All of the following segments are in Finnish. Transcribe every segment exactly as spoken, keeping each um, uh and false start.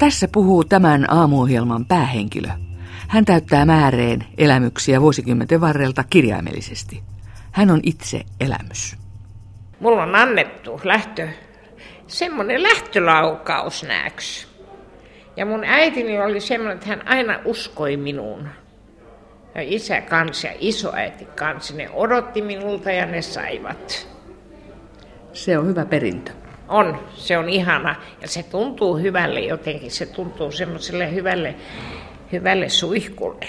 Tässä puhuu tämän aamuohjelman päähenkilö. Hän täyttää määreen elämyksiä vuosikymmenten varrelta kirjaimellisesti. Hän on itse elämys. Mulla on annettu lähtö, semmoinen lähtölaukaus nääks. Ja mun äitini oli semmoinen, että hän aina uskoi minuun. Ja isä kanssa ja isoäiti kanssa, ne odotti minulta ja ne saivat. Se on hyvä perintö. On, se on ihana ja se tuntuu hyvälle jotenkin, se tuntuu semmoiselle hyvälle, hyvälle suihkulle.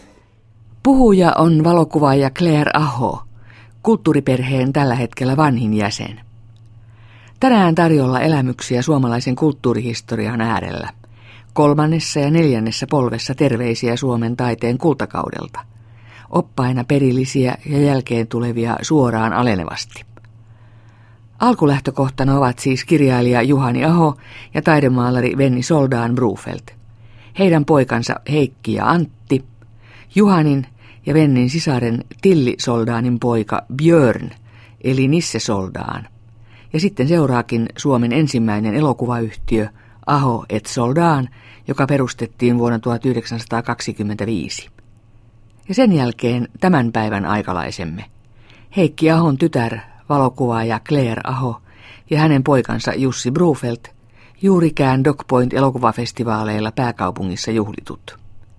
Puhuja on valokuvaaja Claire Aho, kulttuuriperheen tällä hetkellä vanhin jäsen. Tänään tarjolla elämyksiä suomalaisen kulttuurihistorian äärellä. Kolmannessa ja neljännessä polvessa terveisiä Suomen taiteen kultakaudelta. Oppaina perillisiä ja jälkeen tulevia suoraan alenevasti. Alkulähtökohtana ovat siis kirjailija Juhani Aho ja taidemaalari Venni Soldaan Brufelt. Heidän poikansa Heikki ja Antti, Juhanin ja Vennin sisaren Tilli Soldaanin poika Björn, eli Nisse Soldaan. Ja sitten seuraakin Suomen ensimmäinen elokuvayhtiö Aho et Soldaan, joka perustettiin vuonna tuhatyhdeksänsataakaksikymmentäviisi. Ja sen jälkeen tämän päivän aikalaisemme. Heikki Ahon tytär, valokuvaaja Claire Aho ja hänen poikansa Jussi Brufelt, juurikään Dogpoint elokuvafestivaaleilla pääkaupungissa juhlitut.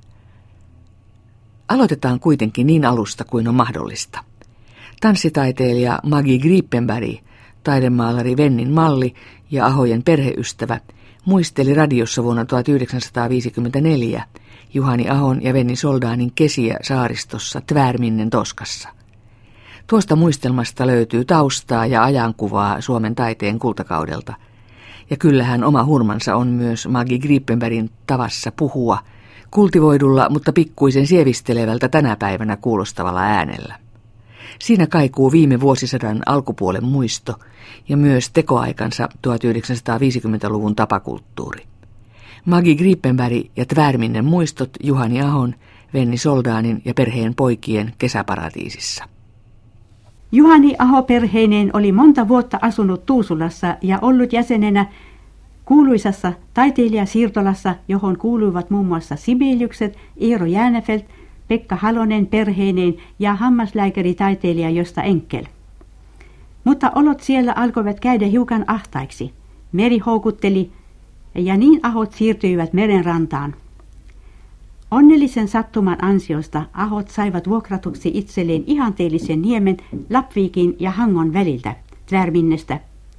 Aloitetaan kuitenkin niin alusta kuin on mahdollista. Tanssitaiteilija Magi Gripenberg, taidemaalari Vennin malli ja Ahojen perheystävä, muisteli radiossa vuonna tuhatyhdeksänsataaviisikymmentäneljä Juhani Ahon ja Venni Soldaanin kesiä saaristossa Tvärminnen Toskassa. Tuosta muistelmasta löytyy taustaa ja ajankuvaa Suomen taiteen kultakaudelta. Ja kyllähän oma hurmansa on myös Magi Gripenbergin tavassa puhua, kultivoidulla, mutta pikkuisen sievistelevältä tänä päivänä kuulostavalla äänellä. Siinä kaikuu viime vuosisadan alkupuolen muisto ja myös tekoaikansa tuhatyhdeksänsataaviisikymmentäluvun tapakulttuuri. Magi Gripenberg ja Tvärminnen muistot Juhani Ahon, Venni Soldaanin ja perheen poikien kesäparatiisissa. Juhani Aho perheineen oli monta vuotta asunut Tuusulassa ja ollut jäsenenä kuuluisassa taiteilijasiirtolassa, johon kuuluivat muun muassa Sibeliukset, Eero Jäänefelt, Pekka Halonen perheineen ja hammaslääkäritaiteilija Josta Enkel. Mutta olot siellä alkoivat käydä hiukan ahtaiksi. Meri houkutteli ja niin Ahot siirtyivät merenrantaan. Onnellisen sattuman ansiosta Ahot saivat vuokratuksi itselleen ihanteellisen niemen Lappviikin ja Hangon väliltä, Tvärminnestä.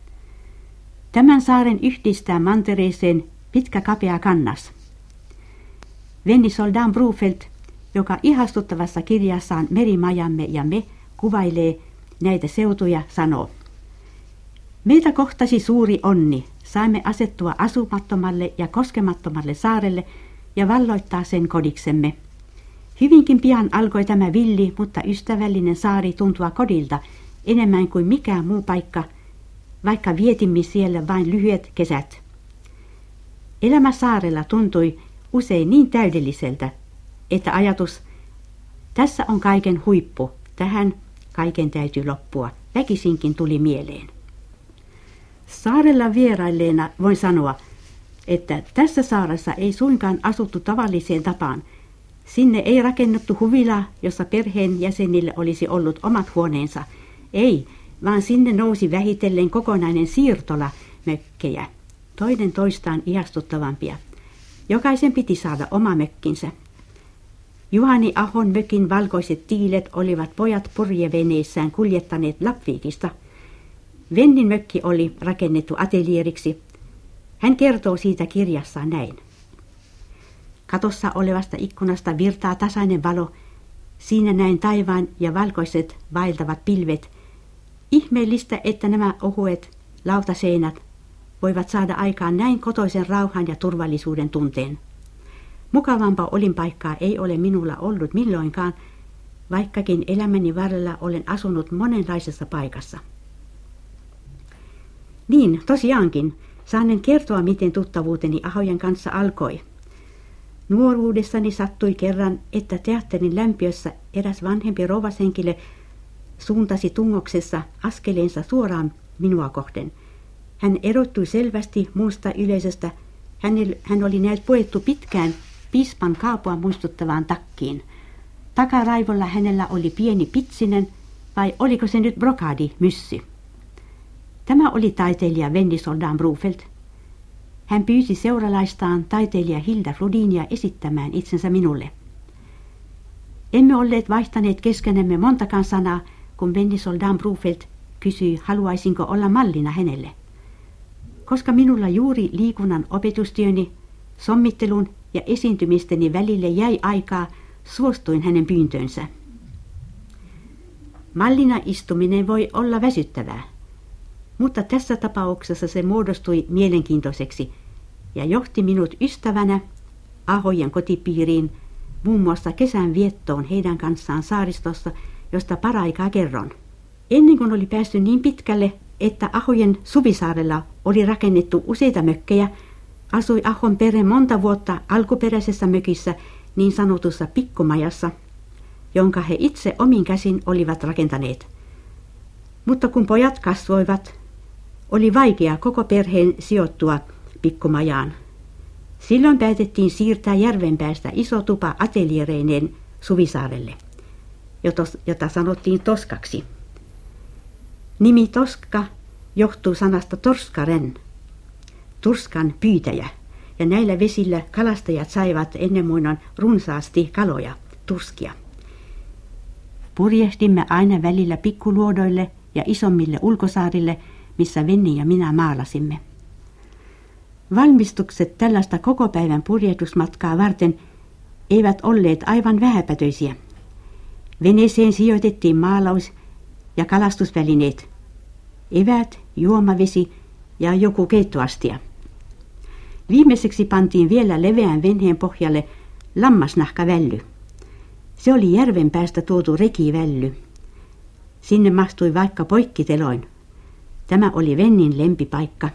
Tämän saaren yhdistää mantereeseen pitkä kapea kannas. Venni Soldaan Brufelt, joka ihastuttavassa kirjassaan Merimajamme ja me kuvailee näitä seutuja, sanoo: meitä kohtasi suuri onni, saimme asettua asumattomalle ja koskemattomalle saarelle ja valloittaa sen kodiksemme. Hyvinkin pian alkoi tämä villi, mutta ystävällinen saari tuntua kodilta enemmän kuin mikään muu paikka, vaikka vietimme siellä vain lyhyet kesät. Elämä saarella tuntui usein niin täydelliseltä, että ajatus, tässä on kaiken huippu, tähän kaiken täytyy loppua, väkisinkin tuli mieleen. Saarella vierailleena voin sanoa, että tässä saaressa ei suinkaan asuttu tavalliseen tapaan. Sinne ei rakennettu huvilaa, jossa perheen jäsenille olisi ollut omat huoneensa. Ei, vaan sinne nousi vähitellen kokonainen siirtola mökkejä, toinen toistaan ihastuttavampia. Jokaisen piti saada oma mökkinsä. Juhani Ahon mökin valkoiset tiilet olivat pojat purjeveneissään kuljettaneet Lappviikista. Vennin mökki oli rakennettu atelieriksi. Hän kertoo siitä kirjassaan näin. Katossa olevasta ikkunasta virtaa tasainen valo. Siinä näin taivaan ja valkoiset vaeltavat pilvet. Ihmeellistä, että nämä ohuet lautaseinät voivat saada aikaan näin kotoisen rauhan ja turvallisuuden tunteen. Mukavampaa olinpaikkaa ei ole minulla ollut milloinkaan, vaikkakin elämäni varrella olen asunut monenlaisessa paikassa. Niin, tosiaankin, saanen kertoa, miten tuttavuuteni Ahojen kanssa alkoi. Nuoruudessani sattui kerran, että teatterin lämpiössä eräs vanhempi rouvashenkilö suuntasi tungoksessa askeleensa suoraan minua kohden. Hän erottui selvästi muusta yleisöstä. hän oli näet puettu pitkään piispan kaapua muistuttavaan takkiin. Takaraivolla hänellä oli pieni pitsinen, vai oliko se nyt brokaadimyssy? Tämä oli taiteilija Venni Soldán Brufeld. Hän pyysi seuralaistaan taiteilija Hilda Flodinia esittämään itsensä minulle. Emme olleet vaihtaneet keskenämme montakaan sanaa, kun Venni Soldán Brufeld kysyi, haluaisinko olla mallina hänelle. Koska minulla juuri liikunnan opetustyöni, sommittelun ja esiintymisteni välille jäi aikaa, suostuin hänen pyyntöönsä. Mallina istuminen voi olla väsyttävää, mutta tässä tapauksessa se muodostui mielenkiintoiseksi ja johti minut ystävänä Ahojen kotipiiriin, muun muassa kesän viettoon heidän kanssaan saaristossa, josta paraikaa kerron. Ennen kuin oli päästy niin pitkälle, että Ahojen Suvisaarella oli rakennettu useita mökkejä, asui Ahon perhe monta vuotta alkuperäisessä mökissä, niin sanotussa pikkumajassa, jonka he itse omin käsin olivat rakentaneet. Mutta kun pojat kasvoivat, oli vaikea koko perheen sijoittua pikkumajaan. Silloin päätettiin siirtää järvenpäästä iso tupa ateliereineen Suvisaarelle, jota sanottiin Toskaksi. Nimi Toska johtuu sanasta torskaren, turskan pyytäjä, ja näillä vesillä kalastajat saivat ennen muinoin runsaasti kaloja, turskia. Purjehdimme aina välillä pikkuluodoille ja isommille ulkosaarille, missä Venni ja minä maalasimme. Valmistukset tällaista koko päivän purjehdusmatkaa varten eivät olleet aivan vähäpätöisiä. Veneeseen sijoitettiin maalaus- ja kalastusvälineet, eväät, juomavesi ja joku keittoastia. Viimeiseksi pantiin vielä leveän veneen pohjalle lammasnahkavälly. Se oli järven päästä tuotu rekivälly. Sinne mahtui vaikka poikkiteloin. Tämä oli Vennin lempipaikka.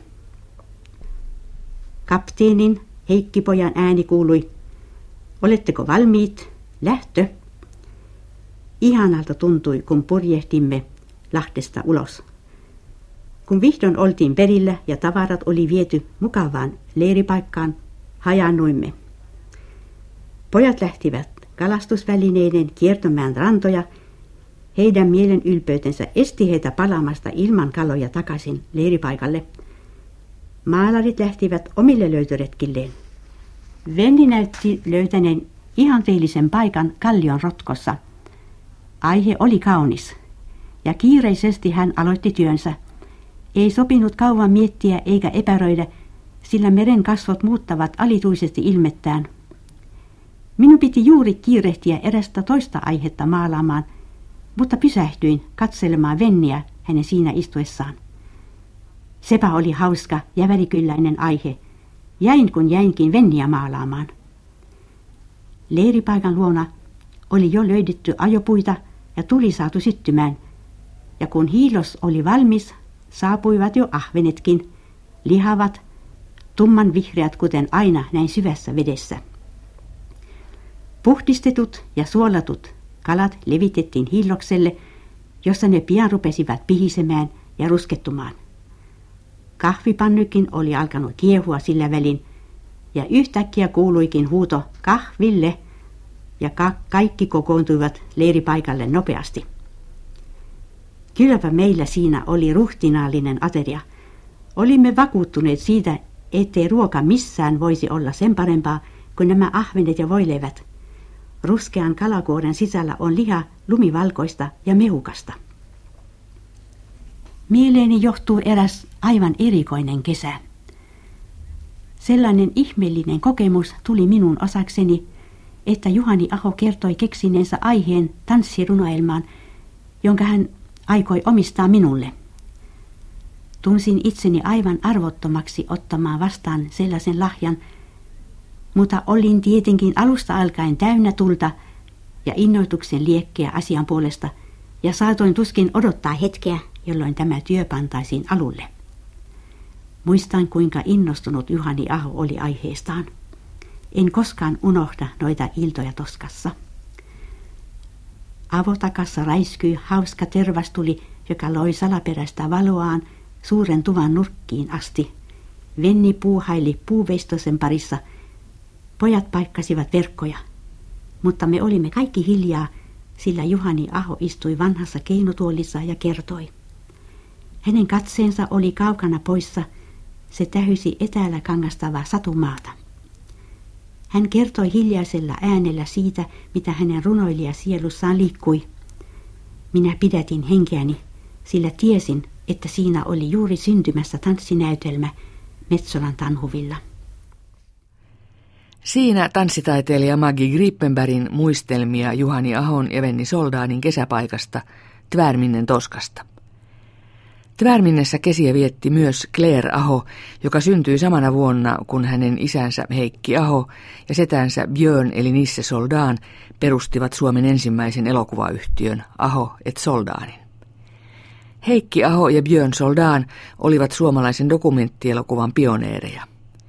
Kapteenin Heikki-pojan ääni kuului, oletteko valmiit? Lähtö! Ihanalta tuntui, kun purjehdimme Lahdesta ulos. Kun vihdoin oltiin perillä ja tavarat oli viety mukavaan leiripaikkaan, hajannuimme. Pojat lähtivät kalastusvälineiden kiertämään rantoja. Heidän mielen ylpeytensä esti heitä palaamasta ilman kaloja takaisin leiripaikalle. Maalarit lähtivät omille löytöretkilleen. Venni näytti löytäneen ihanteellisen paikan kallion rotkossa. Aihe oli kaunis, ja kiireisesti hän aloitti työnsä. Ei sopinut kauan miettiä eikä epäröidä, sillä meren kasvot muuttavat alituisesti ilmettään. Minun piti juuri kiirehtiä erästä toista aihetta maalaamaan, mutta pysähtyin katselemaan Venniä hänen siinä istuessaan. Sepä oli hauska ja värikylläinen aihe. Jäin kun jäinkin Venniä maalaamaan. Leiripaikan luona oli jo löydetty ajopuita ja tuli saatu syttymään, ja kun hiilos oli valmis, saapuivat jo ahvenetkin, lihavat, tumman vihreät kuten aina näin syvässä vedessä. Puhdistetut ja suolatut kalat levitettiin hiillokselle, jossa ne pian rupesivat pihisemään ja ruskettumaan. Kahvipannykin oli alkanut kiehua sillä välin, ja yhtäkkiä kuuluikin huuto kahville, ja ka- kaikki kokoontuivat leiripaikalle nopeasti. Kylläpä meillä siinä oli ruhtinaallinen ateria. Olimme vakuuttuneet siitä, ettei ruoka missään voisi olla sen parempaa kuin nämä ahvenet ja voileivät. Ruskean kalakuoren sisällä on liha lumivalkoista ja mehukasta. Mieleeni johtuu eräs aivan erikoinen kesä. Sellainen ihmeellinen kokemus tuli minun osakseni, että Juhani Aho kertoi keksineensä aiheen tanssirunoelmaan, jonka hän aikoi omistaa minulle. Tunsin itseni aivan arvottomaksi ottamaan vastaan sellaisen lahjan, mutta olin tietenkin alusta alkaen täynnä tulta ja innoituksen liekkeä asian puolesta, ja saatoin tuskin odottaa hetkeä, jolloin tämä työ pantaisiin alulle. Muistan, kuinka innostunut Juhani Aho oli aiheestaan. En koskaan unohda noita iltoja Toskassa. Avotakassa räiskyi hauska tervastuli, joka loi salaperäistä valoaan suuren tuvan nurkkiin asti, Venni puuhaili puuveistosen parissa. Pojat paikkasivat verkkoja. Mutta me olimme kaikki hiljaa, sillä Juhani Aho istui vanhassa keinutuolissa ja kertoi. Hänen katseensa oli kaukana poissa, se tähysi etäällä kangastavaa satumaata. Hän kertoi hiljaisella äänellä siitä, mitä hänen runoilija sielussaan liikkui. Minä pidätin henkeäni, sillä tiesin, että siinä oli juuri syntymässä tanssinäytelmä Metsolan Tanhuvilla. Siinä tanssitaiteilija Maggie Grippenbergin muistelmia Juhani Ahon ja Venni Soldaanin kesäpaikasta Tvärminnen Toskasta. Tvärminnessä kesiä vietti myös Claire Aho, joka syntyi samana vuonna, kun hänen isänsä Heikki Aho ja setänsä Björn eli Nisse Soldaan perustivat Suomen ensimmäisen elokuvayhtiön Aho et Soldaanin. Heikki Aho ja Björn Soldaan olivat suomalaisen dokumenttielokuvan pioneereja.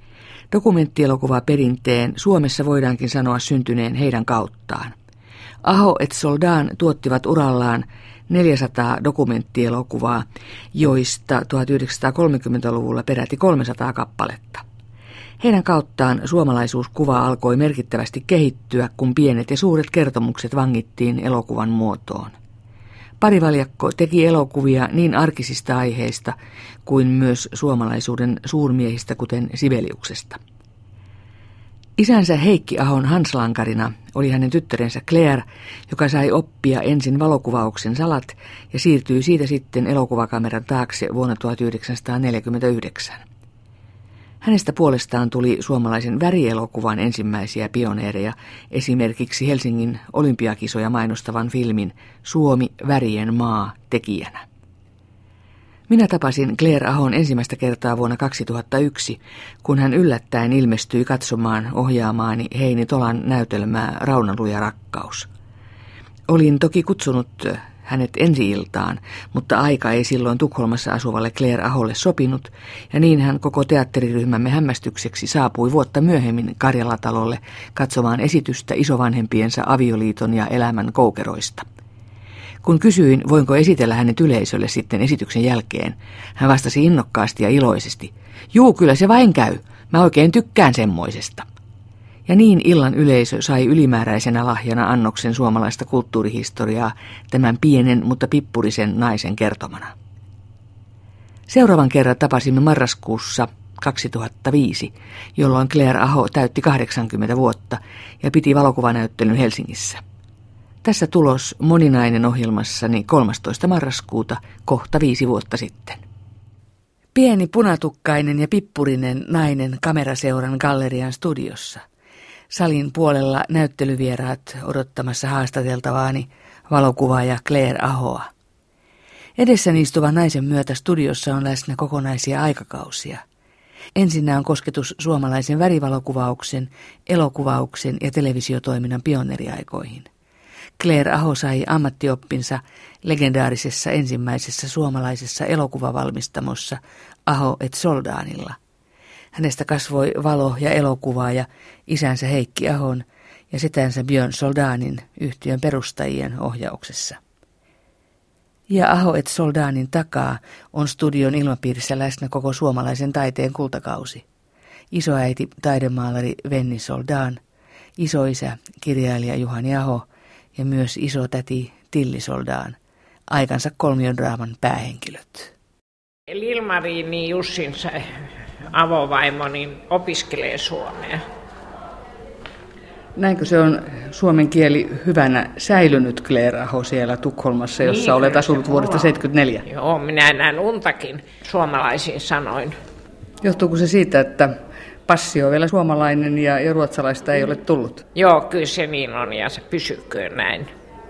Dokumenttielokuvaperinteen Suomessa voidaankin sanoa syntyneen heidän kauttaan. Aho et Soldaan tuottivat urallaan neljäsataa dokumenttielokuvaa, joista tuhatyhdeksänsataakolmekymmentäluvulla peräti kolmesataa kappaletta. Heidän kauttaan suomalaisuuskuva alkoi merkittävästi kehittyä, kun pienet ja suuret kertomukset vangittiin elokuvan muotoon. Parivaljakko teki elokuvia niin arkisista aiheista kuin myös suomalaisuuden suurmiehistä, kuten Sibeliuksesta. Isänsä Heikki Ahon hanslankarina oli hänen tyttärensä Claire, joka sai oppia ensin valokuvauksen salat ja siirtyi siitä sitten elokuvakameran taakse vuonna tuhatyhdeksänsataaneljäkymmentäyhdeksän. Hänestä puolestaan tuli suomalaisen värielokuvan ensimmäisiä pioneereja, esimerkiksi Helsingin olympiakisoja mainostavan filmin Suomi, värien maa tekijänä. Minä tapasin Claire Ahon ensimmäistä kertaa vuonna kaksituhattayksi, kun hän yllättäen ilmestyi katsomaan ohjaamaani Heini Tolan näytelmää Raunaluja rakkaus. Olin toki kutsunut hänet ensi-iltaan, mutta aika ei silloin Tukholmassa asuvalle Claire Aholle sopinut, ja niin hän koko teatteriryhmämme hämmästykseksi saapui vuotta myöhemmin Karjalatalolle katsomaan esitystä isovanhempiensa avioliiton ja elämän koukeroista. Kun kysyin, voinko esitellä hänet yleisölle sitten esityksen jälkeen, hän vastasi innokkaasti ja iloisesti. Juu, kyllä se vain käy. Mä oikein tykkään semmoisesta. Ja niin illan yleisö sai ylimääräisenä lahjana annoksen suomalaista kulttuurihistoriaa tämän pienen, mutta pippurisen naisen kertomana. Seuraavan kerran tapasimme marraskuussa kaksituhattaviisi, jolloin Claire Aho täytti kahdeksankymmentä vuotta ja piti valokuvanäyttelyn Helsingissä. Tässä tulos moninainen ohjelmassani kolmastoista marraskuuta, kohta viisi vuotta sitten. Pieni punatukkainen ja pippurinen nainen kameraseuran gallerian studiossa. Salin puolella näyttelyvieraat odottamassa haastateltavaani valokuvaaja Claire Ahoa. Edessäni istuvan naisen myötä studiossa on läsnä kokonaisia aikakausia. Ensinnä on kosketus suomalaisen värivalokuvauksen, elokuvauksen ja televisiotoiminnan pioneeriaikoihin. Claire Aho sai ammattioppinsa legendaarisessa ensimmäisessä suomalaisessa elokuvavalmistamossa Aho et Soldaanilla. Hänestä kasvoi valo- ja elokuvaaja isänsä Heikki Ahon ja setänsä Björn Soldaanin yhtiön perustajien ohjauksessa. Ja Aho et Soldaanin takaa on studion ilmapiirissä läsnä koko suomalaisen taiteen kultakausi. Isoäiti taidemaalari Venni Soldaan, isoisä kirjailija Juhani Aho ja myös isotäti Tilli Soldaan, aikansa kolmiodraaman päähenkilöt. Ilmariini Jussin avovaimo niin opiskelee suomea. Näinkö se on suomen kieli hyvänä säilynyt, Claire Aho, siellä Tukholmassa, jossa niin, olet asunut vuodesta seitsemänkymmentäneljä? Joo, minä näen untakin suomalaisin sanoin. Johtuuko se siitä, että passi on vielä suomalainen ja, ja ruotsalaista ei ole tullut? Joo, kyllä se niin on ja se pysyköön näin.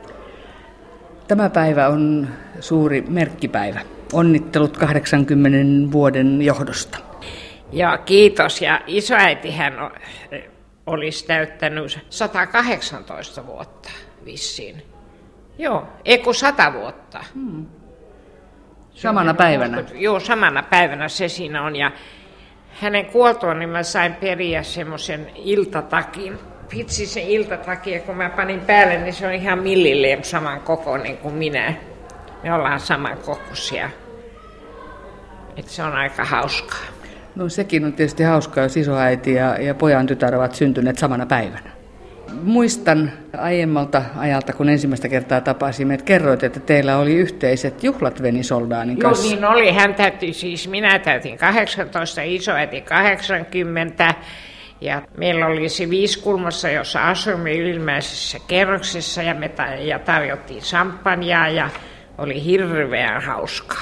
Tämä päivä on suuri merkkipäivä. Onnittelut kahdeksankymmenen vuoden johdosta. Ja kiitos. Ja isoäitihän olisi täyttänyt sata kahdeksantoista vuotta vissiin. Joo, ei kun sata vuotta. Hmm. Samana päivänä? Joo, samana päivänä se siinä on. Ja hänen kuoltuaan niin mä sain periä semmoisen iltatakin. Vitsi se iltataki, ja kun mä panin päälle, niin se on ihan millilleen saman kokoinen kuin minä. Me ollaan saman kokoisia. Et se on aika hauskaa. No sekin on tietysti hauskaa, jos isoäiti ja, ja pojan tytär ovat syntyneet samana päivänä. Muistan aiemmalta ajalta, kun ensimmäistä kertaa tapasimme, että kerroit, että teillä oli yhteiset juhlat Veni-Soldaanin kanssa. Joo, niin oli. Hän täytti, siis minä täytin kahdeksantoista, isoäiti kahdeksankymmentä. Ja meillä oli se viisikulmassa, jossa asuimme ylimmäisessä kerroksessa ja me ta- ja tarjottiin sampanjaa ja oli hirveän hauskaa.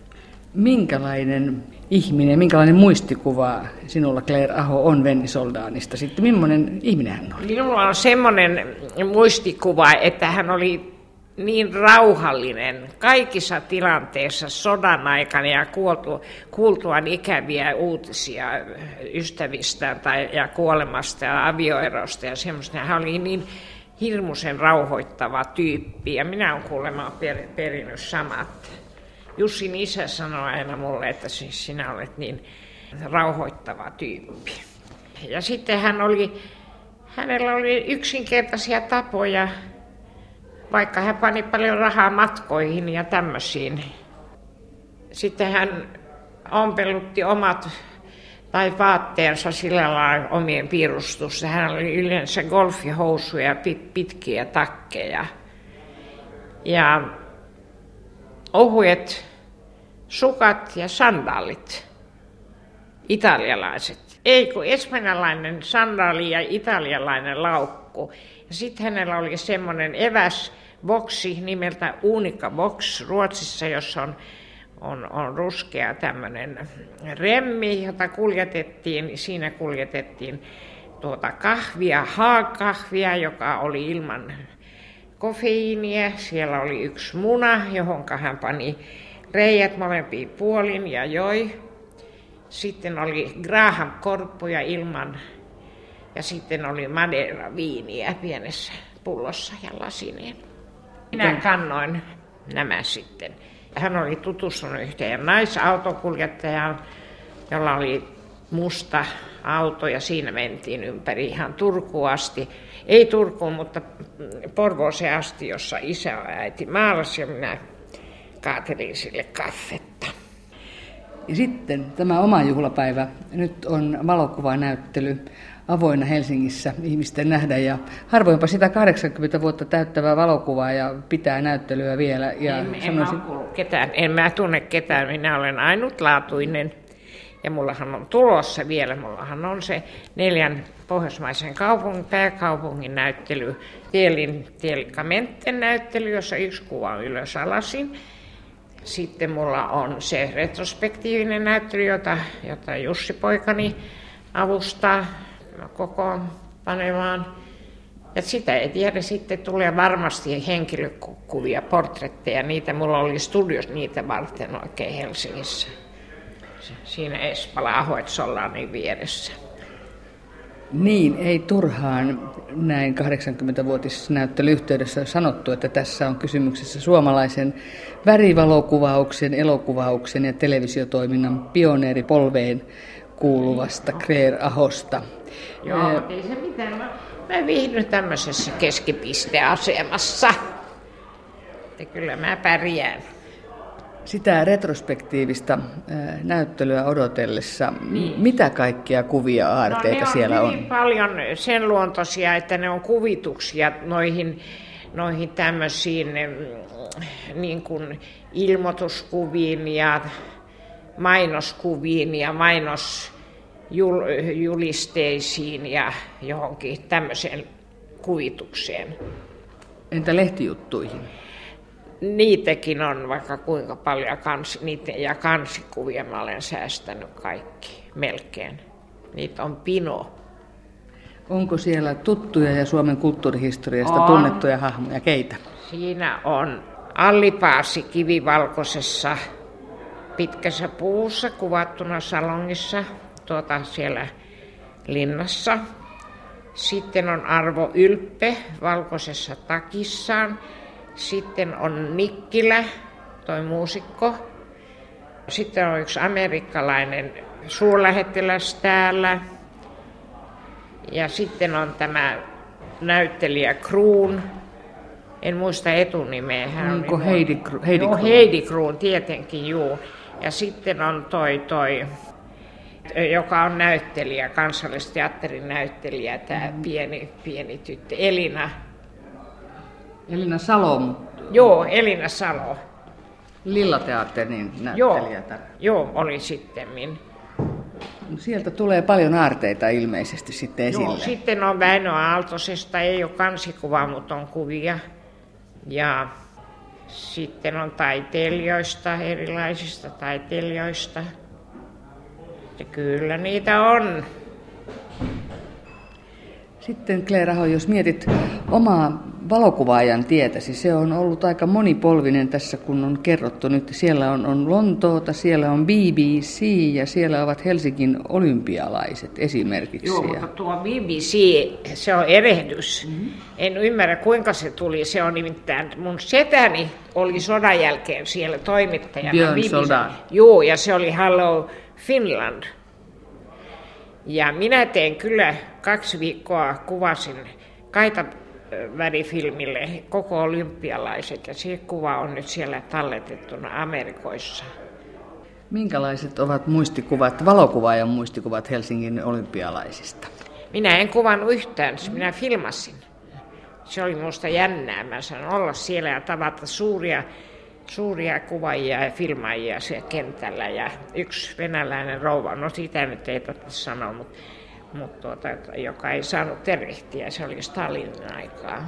Minkälainen ihminen, minkälainen muistikuva sinulla, Claire Aho, on Veni-Soldaanista? Sitten millainen ihminen hän oli? Minulla on semmoinen muistikuva, että hän oli niin rauhallinen kaikissa tilanteissa sodan aikana ja kuultu, kuultuaan ikäviä uutisia ystävistä tai, ja kuolemasta ja avioerosta ja semmoista. Hän oli niin hirmuisen rauhoittava tyyppi ja minä olen kuulemma per, perinnyt samat. Jussin isä sanoi aina mulle, että siis sinä olet niin rauhoittava tyyppi. Ja sitten hän oli, hänellä oli yksinkertaisia tapoja, vaikka hän pani paljon rahaa matkoihin ja tämmöisiin. Sitten hän ompelutti omat tai vaatteensa sillä lailla omien piirustusta. Hän oli yleensä golfihousuja ja pit, pitkiä takkeja. Ja ohuet sukat ja sandaalit, italialaiset. Ei kun espanjalainen sandaali ja italialainen laukku. Ja sitten hänellä oli semmoinen eväsboksi nimeltä Unica Box Ruotsissa, jossa on, on, on ruskea tämmöinen remmi, jota kuljetettiin. Siinä kuljetettiin tuota kahvia, haakahvia, joka oli ilman kofeiinia. Siellä oli yksi muna, johon hän pani reijät molempiin puolin ja joi. Sitten oli Graham-korppuja ilman ja sitten oli Madeira-viiniä pienessä pullossa ja lasineen. Minä kannoin nämä sitten. Hän oli tutustunut yhteen naisautokuljettajaan, jolla oli musta auto ja siinä mentiin ympäri ihan Turkuun asti. Ei Turkuun, mutta Porvooseen asti, jossa isä ja äiti maalasi ja minä kaatelin sille kaffetta. Ja sitten tämä oma juhlapäivä. Nyt on valokuvanäyttely avoinna Helsingissä ihmisten nähdä ja harvoinpa sitä kahdeksankymmentä vuotta täyttävää valokuvaa ja pitää näyttelyä vielä. Ja en, sanoisin... en, mä ketään. en mä tunne ketään, minä olen ainutlaatuinen ja mullahan on tulossa vielä, mullahan on se neljän pohjoismaisen kaupungin, pääkaupungin näyttely, Tielin Tielikkamentten näyttely, jossa yksi kuva on ylös alasin. Sitten mulla on se retrospektiivinen näyttely, jota, jota Jussi poikani avustaa kokoon panemaan. Ja sitä ei tiedä, sitten tulee varmasti henkilökuvia, portretteja, niitä mulla oli studios niitä varten oikein Helsingissä. Siinä Espala Ahoet-Sollanin vieressä. Niin, ei turhaan näin kahdeksankymmentävuotisnäyttelyyhteydessä sanottu, että tässä on kysymyksessä suomalaisen värivalokuvauksen, elokuvauksen ja televisiotoiminnan pioneeripolveen kuuluvasta Claire Ahosta. Joo, mutta ei se mitään. Mä, mä viihdyn tämmöisessä keskipisteasemassa. Että kyllä mä pärjään. Sitä retrospektiivista näyttelyä odotellessa, niin. Mitä kaikkia kuvia, aarteita no, siellä on? Ne on hyvin paljon sen luontoisia, että ne on kuvituksia noihin, noihin tämmöisiin niin kuin ilmoituskuviin ja mainoskuviin ja mainosjulisteisiin ja johonkin tämmöiseen kuvitukseen. Entä lehtijuttuihin? Niitäkin on vaikka kuinka paljon kansi, niitä, ja kansikuvia mä olen säästänyt kaikki, melkein. Niitä on pino. Onko siellä tuttuja ja Suomen kulttuurihistoriasta on. Tunnettuja hahmoja? Keitä? Siinä on Alli Paasi kivivalkoisessa pitkässä puussa kuvattuna salongissa tuota siellä linnassa. Sitten on Arvo Ylppe valkoisessa takissaan. Sitten on Nikkilä, toi muusikko. Sitten on yksi amerikkalainen suurlähettiläs täällä. Ja sitten on tämä näyttelijä Kruun. En muista etunimeä. Hän Onko Heidi, Heidi Kruun? Heidi Kruun, tietenkin, juu. Ja sitten on toi, toi joka on näyttelijä, Kansallisteatterin näyttelijä, tämä pieni, pieni tyttö, Elina. Elina Salo. Joo, Elina Salo. Lillateatterin Joo, näyttelijä. joo, oli sittemmin. Sieltä tulee paljon aarteita ilmeisesti sitten esille. Joo, sitten on Väinö Aaltosesta, ei ole kansikuvaa, mutta on kuvia. Ja sitten on taiteilijoista, erilaisista taiteilijoista. Ja kyllä niitä on. Sitten Claire Aho, jos mietit omaa valokuvaajan tietäsi, se on ollut aika monipolvinen tässä, kun on kerrottu nyt. Siellä on, on Lontoota, siellä on B B C ja siellä ovat Helsingin olympialaiset esimerkiksi. Joo, mutta tuo B B C, se on erehdys. Mm-hmm. En ymmärrä, kuinka se tuli. Se on nimittäin, mun setäni oli sodan jälkeen siellä toimittajana. Björn Soldin. Joo, ja se oli Hello Finland. Ja minä tein kyllä kaksi viikkoa, kuvasin Kaita-värifilmille koko olympialaiset, ja se kuva on nyt siellä talletettuna Amerikoissa. Minkälaiset ovat muistikuvat, valokuvaajan muistikuvat Helsingin olympialaisista? Minä en kuvannut yhtään, minä filmasin. Se oli minusta jännää, mä sain olla siellä ja tavata suuria, suuria kuvaajia ja filmaajia siellä kentällä. Ja yksi venäläinen rouva, no sitä nyt ei tarvitse sanoa, mutta, mutta tuota, joka ei saanut tervehtiä, se oli Stalinin aikaa.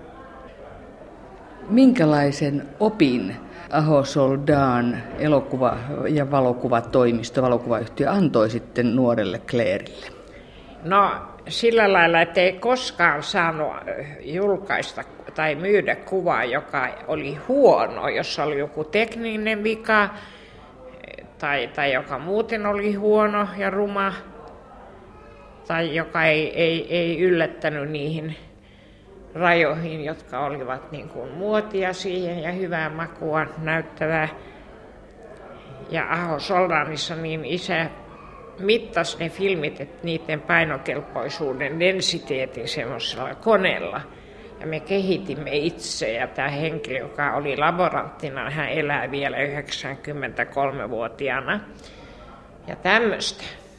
Minkälaisen opin Aho Soldan elokuva- ja valokuvatoimisto, valokuvayhtiö antoi sitten nuorelle Clairelle? No sillä lailla, että ei koskaan saanut julkaista tai myydä kuvaa, joka oli huono, jos oli joku tekninen vika tai, tai joka muuten oli huono ja ruma tai joka ei, ei, ei yllättänyt niihin rajoihin, jotka olivat niin kuin muotia siihen ja hyvää makua näyttävää. Ja Aho Soldanissa niin isä mittasi ne filmit, että niiden painokelpoisuuden densiteetin semmoisella koneella. Ja me kehitimme itse, ja tämä henkilö, joka oli laboranttina, hän elää vielä yhdeksänkymmentäkolmevuotiaana. Ja tämmöistä.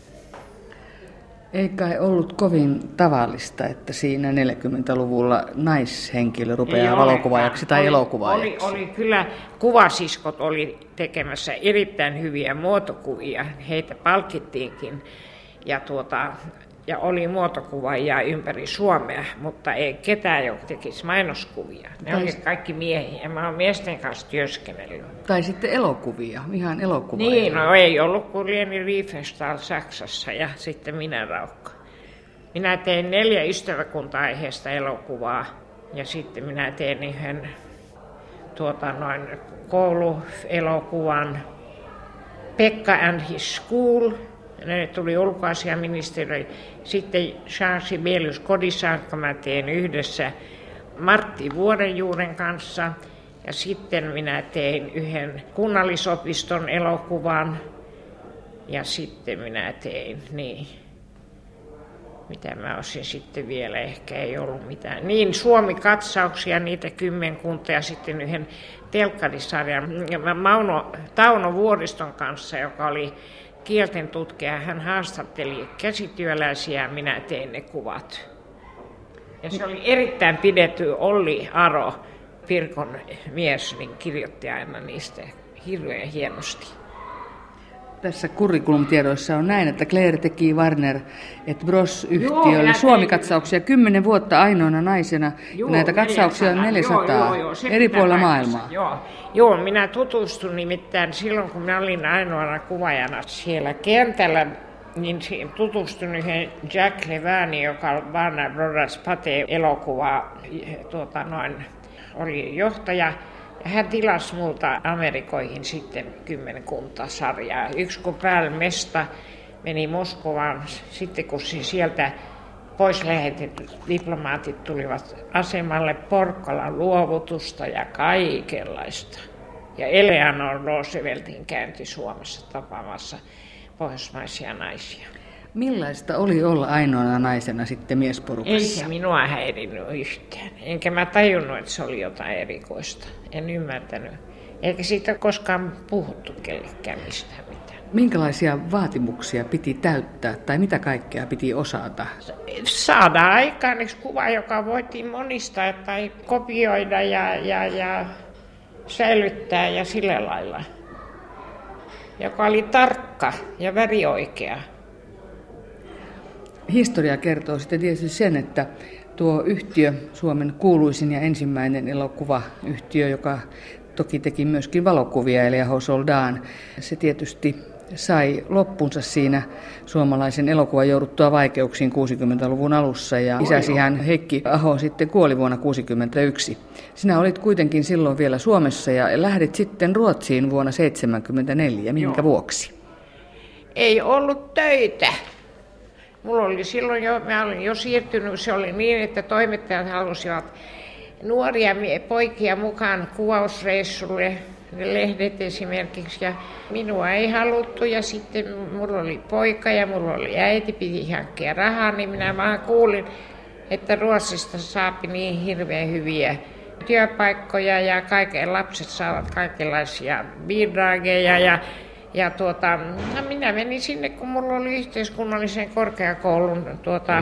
Ei kai ollut kovin tavallista, että siinä neljäkymmentäluvulla naishenkilö rupeaa valokuvaajaksi tai oli, elokuvaajaksi. Oli, oli kyllä, kuvasiskot oli tekemässä erittäin hyviä muotokuvia, heitä palkittiinkin. Ja, tuota, ja oli muotokuvaajia ympäri Suomea, mutta ei ketään, joka tekisi mainoskuvia. Ne tai... oli kaikki miehiä. Mä oon miesten kanssa työskennellyt. Tai sitten elokuvia, ihan elokuvia. Niin, no ei ollut kuin Leni Riefenstahl Saksassa ja sitten minä Raukka. Minä tein neljä ystäväkunta-aiheesta elokuvaa ja sitten minä tein yhden tuota, noin kouluelokuvan Pekka and his School. Ne tuli ulkoasiaministeri. Sitten Jean Sibelius Kodisankka mä tein yhdessä Martti Vuorenjuuren kanssa. Ja sitten minä tein yhden kunnallisopiston elokuvan. Ja sitten minä tein, niin, mitä mä olisin sitten vielä, ehkä ei ollut mitään. Niin, Suomi-katsauksia, niitä kymmenkunta ja sitten yhden telkkarisarjan Mauno, Tauno Vuoriston kanssa, joka oli kielten tutkija. Hän haastatteli käsityöläisiä ja minä tein ne kuvat. Ja se oli erittäin pidetty Olli Aro, Pirkon mies, niin kirjoitti aina niistä hirveän hienosti. Tässä curriculum-tiedoissa on näin, että Claire teki Warner et Bros-yhtiölle Suomi-katsauksia kymmenen vuotta ainoana naisena. Joo, näitä katsauksia on neljäsataa joo, joo, joo, eri puolilla maailmaa. Joo, joo, minä tutustuin nimittäin silloin, kun minä olin ainoana kuvaajana siellä kentällä, niin tutustuin yhden Jack Levani, joka on Warner Brothers Pate-elokuva, tuota noin, oli johtaja. Hän tilasi multa Amerikoihin sitten kymmenkunta sarjaa. Yksi kun Päälmesta meni Moskovaan, sitten kun sieltä pois lähetetyt diplomaatit tulivat asemalle, Porkkalan luovutusta ja kaikenlaista. Ja Eleanor Rooseveltin käynti Suomessa tapaamassa pohjoismaisia naisia. Millaista oli olla ainoana naisena sitten miesporukassa? Ei se minua häirinyt yhtään. Enkä mä tajunnut, että se oli jotain erikoista. En ymmärtänyt. Eikä siitä koskaan puhuttu kellekään mistään mitään. Minkälaisia vaatimuksia piti täyttää tai mitä kaikkea piti osata? Saada aikaan yksi kuva, joka voitiin monistaa tai kopioida ja, ja, ja säilyttää ja sillä lailla. Joka oli tarkka ja värioikea. Historia kertoo sitten tietysti sen, että tuo yhtiö, Suomen kuuluisin ja ensimmäinen elokuvayhtiö, joka toki teki myöskin valokuvia, eli Aho Soldaan, se tietysti sai loppunsa siinä suomalaisen elokuvan jouduttua vaikeuksiin kuusikymmentäluvun alussa ja isäsi hän Heikki Aho sitten kuoli vuonna kuusikymmentäyksi. Sinä olit kuitenkin silloin vielä Suomessa ja lähdit sitten Ruotsiin vuonna seitsemänkymmentäneljä. Minkä Joo. vuoksi? Ei ollut töitä. Mulla oli silloin jo, mä olin jo siirtynyt, se oli niin, että toimittajat halusivat nuoria poikia mukaan kuvausreissulle, ne lehdet esimerkiksi, ja minua ei haluttu, ja sitten mulla oli poika ja mulla oli äiti, piti hankkia rahaa, niin minä vaan kuulin, että Ruotsista saapi niin hirveän hyviä työpaikkoja, ja kaiken lapset saavat kaikenlaisia bidrageja, ja Ja tuota, no minä menin sinne, kun mulla oli yhteiskunnallisen korkeakoulun, tuota,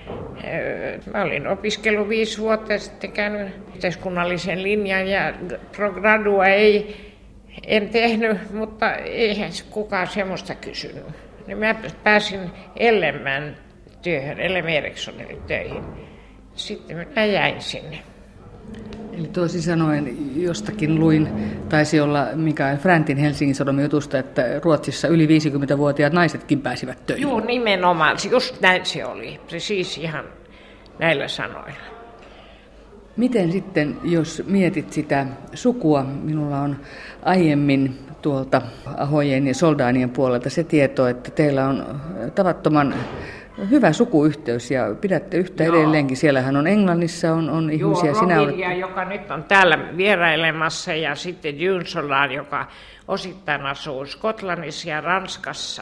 mä olin opiskellut viisi vuotta ja sitten käynyt yhteiskunnallisen linjan ja pro gradua ei, en tehnyt, mutta eihän kukaan semmoista kysynyt. Niin mä pääsin Ellemän työhön, Ellem Erikssonille töihin. Sitten mä jäin sinne. Eli toisin sanoen jostakin luin, taisi olla Mikael Fräntin Helsingin Sanomien jutusta, että Ruotsissa yli viisikymmentävuotiaat naisetkin pääsivät töihin. Joo, nimenomaan. Just näin se oli. Siis ihan näillä sanoilla. Miten sitten, jos mietit sitä sukua, minulla on aiemmin tuolta Ahojen ja Soldaanien puolelta se tieto, että teillä on tavattoman hyvä sukuyhteys ja pidätte yhtä Joo. edelleenkin. Siellähän on Englannissa on, on ihmisiä. Joo, sinä Rogilia, olet... joka nyt on täällä vierailemassa, ja sitten Jynsolan, joka osittain asuu Skotlannissa ja Ranskassa.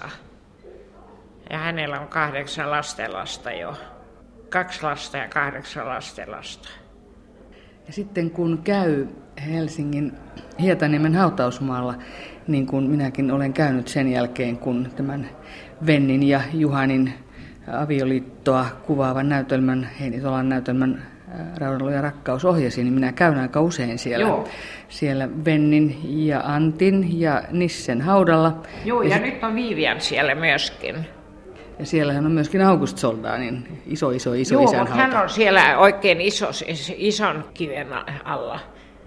Ja hänellä on kahdeksan lastenlasta jo. Kaksi lasta ja kahdeksan lastenlasta. Ja sitten kun käy Helsingin Hietaniemen hautausmaalla, niin kuin minäkin olen käynyt sen jälkeen, kun tämän Vennin ja Juhanin avioliittoa kuvaavan näytelmän, Heini Tolan näytelmän Raudalo ja rakkaus ohjasi, niin minä käyn aika usein siellä, Joo. siellä Vennin ja Antin ja Nissen haudalla. Joo, ja, ja sit... nyt on Vivian siellä myöskin. Ja siellähän on myöskin August Soldaanin iso, iso, iso Joo, isän hauta. Hän on siellä oikein iso, ison kiven alla.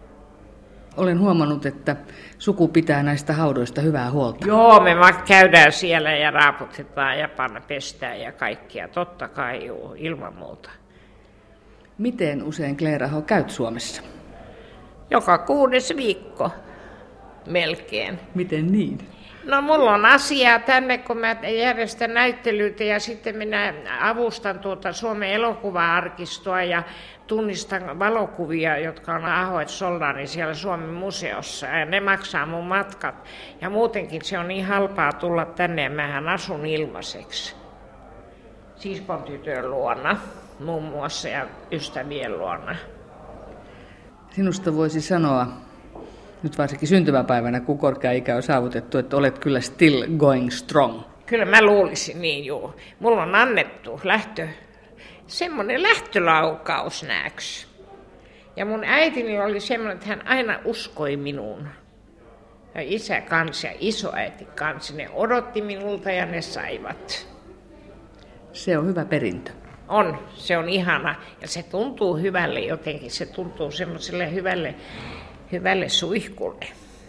Olen huomannut, että suku pitää näistä haudoista hyvää huolta. Joo, me käydään siellä ja raaputetaan ja panna pestään ja kaikkia. Totta kai, juu, ilman muuta. Miten usein Claire Aho käyt Suomessa? Joka kuudes viikko, melkein. Miten niin? No mulla on asiaa tänne, kun mä järjestän näyttelyitä ja sitten minä avustan tuota Suomen elokuva-arkistoa ja tunnistan valokuvia, jotka on Aho et Soldani siellä Suomen museossa. Ja ne maksaa mun matkat. Ja muutenkin se on niin halpaa tulla tänne ja mähän asun ilmaiseksi. Siskon tytön luona muun muassa ja ystävien luona. Sinusta voisi sanoa, nyt varsinkin syntymäpäivänä, kun korkea ikä on saavutettu, että olet kyllä still going strong. Kyllä mä luulisin niin, juu. Mulla on annettu lähtö, semmoinen lähtölaukaus nääks. Ja mun äitini oli semmoinen, että hän aina uskoi minuun. Ja isä kanssa ja isoäiti kanssa, ne odotti minulta ja ne saivat. Se on hyvä perintö. On, se on ihana ja se tuntuu hyvälle jotenkin, se tuntuu semmoiselle hyvälle, hyvälle suihkulle.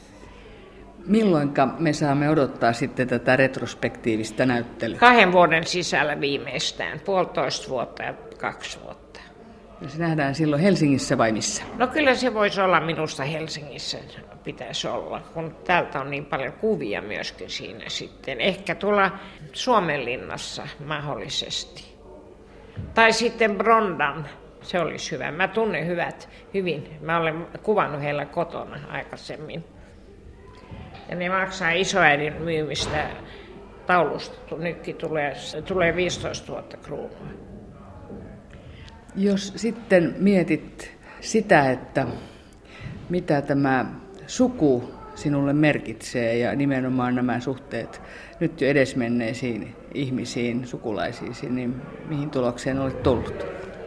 Milloinka me saamme odottaa sitten tätä retrospektiivistä näyttelyä? Kahden vuoden sisällä viimeistään, puolitoista vuotta ja kaksi vuotta. Ja se nähdään silloin Helsingissä vai missä? No kyllä se voisi olla minusta Helsingissä, pitäisi olla, kun täältä on niin paljon kuvia myöskin siinä sitten. Ehkä tuolla Suomenlinnassa mahdollisesti. Tai sitten Brondan, se olisi hyvä. Mä tunnen hyvät hyvin. Mä olen kuvannut heillä kotona aikaisemmin. Ja ne maksaa isoäidin myymistä taulusta. Nytkin tulee, tulee viisitoista vuotta kruunua. Jos sitten mietit sitä, että mitä tämä suku sinulle merkitsee ja nimenomaan nämä suhteet nyt jo edesmenneisiin ihmisiin, sukulaisiisi, niin mihin tulokseen olet tullut?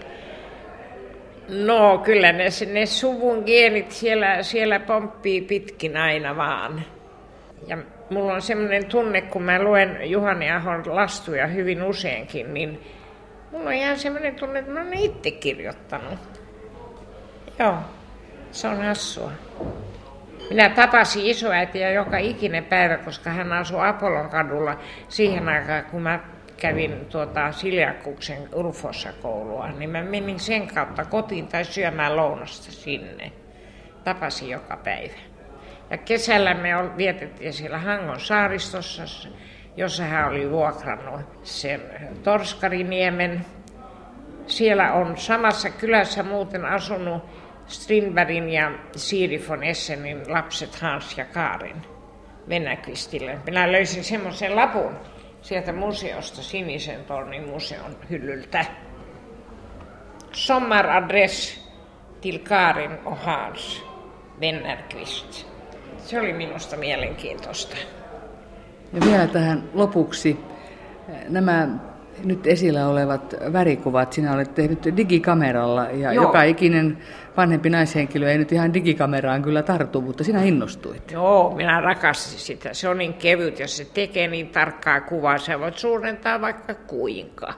No kyllä ne, ne suvun geenit siellä, siellä pomppii pitkin aina vaan. Ja mulla on semmoinen tunne, kun mä luen Juhani Ahon lastuja hyvin useinkin, niin mulla on ihan semmoinen tunne, että mä oon ne itse kirjoittanut. Joo, se on hassua. Minä tapasin isoäitiä joka ikinen päivä, koska hän asui Apollon kadulla siihen aikaan, kun mä kävin tuota Siljakuksen Urfossa koulua, niin mä menin sen kautta kotiin tai syömään lounasta sinne. Tapasin joka päivä. Ja kesällä me vietettiin siellä Hangon saaristossa, jossa hän oli vuokrannut sen Torskariniemen. Siellä on samassa kylässä muuten asunut Strindbergin ja Siri von Essenin lapset Hans ja Karin Venäkvistille. Minä löysin semmoisen lapun sieltä museosta, Sinisen tornin museon hyllyltä. Sommaradress till Karin och Hans Wennerqvist. Se oli minusta mielenkiintoista. Ja vielä tähän lopuksi nämä nyt esillä olevat värikuvat. Sinä olet tehnyt digikameralla ja Joo. joka ikinen vanhempi naishenkilö ei nyt ihan digikameraan kyllä tartu, mutta sinä innostuit. Joo, minä rakastin sitä. Se on niin kevyt, jos se tekee niin tarkkaa kuvaa, sä voit suurentaa vaikka kuinka.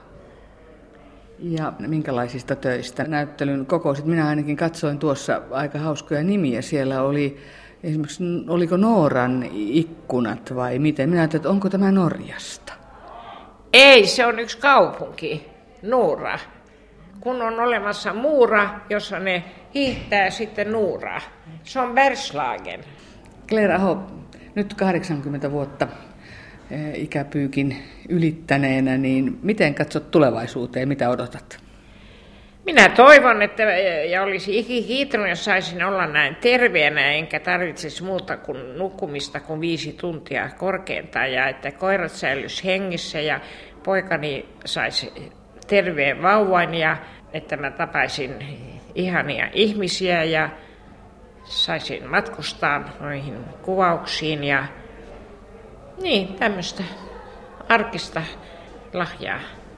Ja minkälaisista töistä näyttelyn kokoisit? Minä ainakin katsoin tuossa aika hauskoja nimiä. Siellä oli esimerkiksi, oliko Nooran ikkunat vai miten? Minä ajattelin, että onko tämä Norjasta? Ei, se on yksi kaupunki, Nuura. Kun on olemassa Muura, jossa ne hiihtää sitten Nuuraa. Se on Bergslagen. Claire Aho, nyt kahdeksankymmentä vuotta ikäpyykin ylittäneenä, niin miten katsot tulevaisuuteen, mitä odotat? Minä toivon, että ja olisi ikikiitonut, jos saisin olla näin terveenä, enkä tarvitsisi muuta kuin nukkumista kuin viisi tuntia korkeintaan, ja että koirat säilyisi hengissä ja poikani saisi terveen vauvan ja että mä tapaisin ihania ihmisiä ja saisin matkustaa noihin kuvauksiin ja niin, tämmöistä arkista lahjaa.